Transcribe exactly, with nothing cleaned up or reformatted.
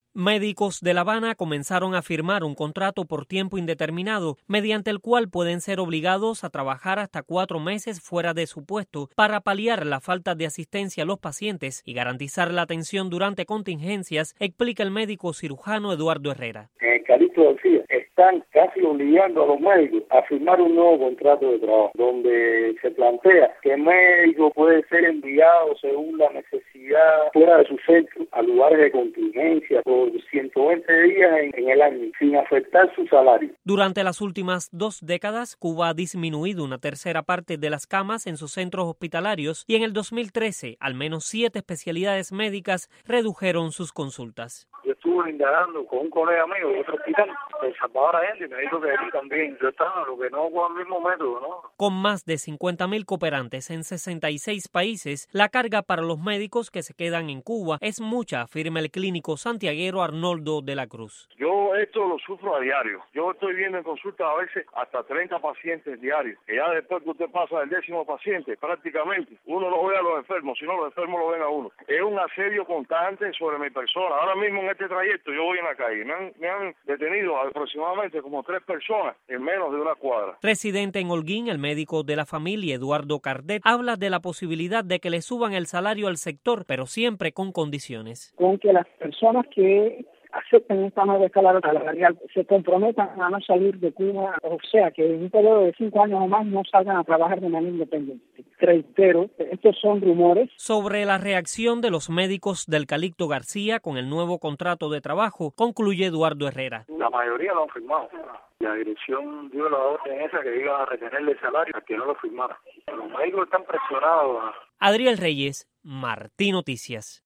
Médicos de La Habana comenzaron a firmar un contrato por tiempo indeterminado, mediante el cual pueden ser obligados a trabajar hasta cuatro meses fuera de su puesto para paliar la falta de asistencia a los pacientes y garantizar la atención durante contingencias, explica el médico cirujano Eduardo Herrera. En el Calixto García están casi obligando a los médicos a firmar un nuevo contrato de trabajo, donde se plantea que el médico puede ser enviado según la necesidad fuera de su centro a lugares de contingencia por ciento veinte días en, en el año, sin afectar su salario. Durante las últimas dos décadas, Cuba ha disminuido una tercera parte de las camas en sus centros hospitalarios y en el dos mil trece, al menos siete especialidades médicas redujeron sus consultas. Yo estuve indagando con un colega mío de otro hospital, de Salvador Allende, y me dijo que aquí también yo estaba, lo que no con el mismo método, ¿no? Con más de cincuenta mil cooperantes en sesenta y seis países, la carga para los médicos que se quedan en Cuba es mucha, afirma el clínico santiaguero Arnoldo de la Cruz. Yo esto lo sufro a diario. Yo estoy viendo en consulta a veces hasta treinta pacientes diarios. Que ya después que usted pasa del décimo paciente, prácticamente uno no ve a los enfermos, sino los enfermos lo ven a uno. Es un asedio constante sobre mi persona. Ahora mismo en este trayecto yo voy en la calle. Me han, me han detenido aproximadamente como tres personas en menos de una cuadra. Residente en Holguín, el médico de la familia Eduardo Cardet habla de la posibilidad de que le suban el salario al sector, pero siempre con condiciones. Con que las personas que acepten esta nueva escala salarial se comprometan a no salir de Cuba, o sea, que en un periodo de cinco años o más no salgan a trabajar de manera independiente. Reitero, estos son rumores. Sobre la reacción de los médicos del Calixto García con el nuevo contrato de trabajo, concluye Eduardo Herrera. La mayoría lo han firmado. La dirección dio la orden esa que iba a retenerle el salario a que no lo firmara. Los médicos están presionados. Adriel Reyes, Martí Noticias.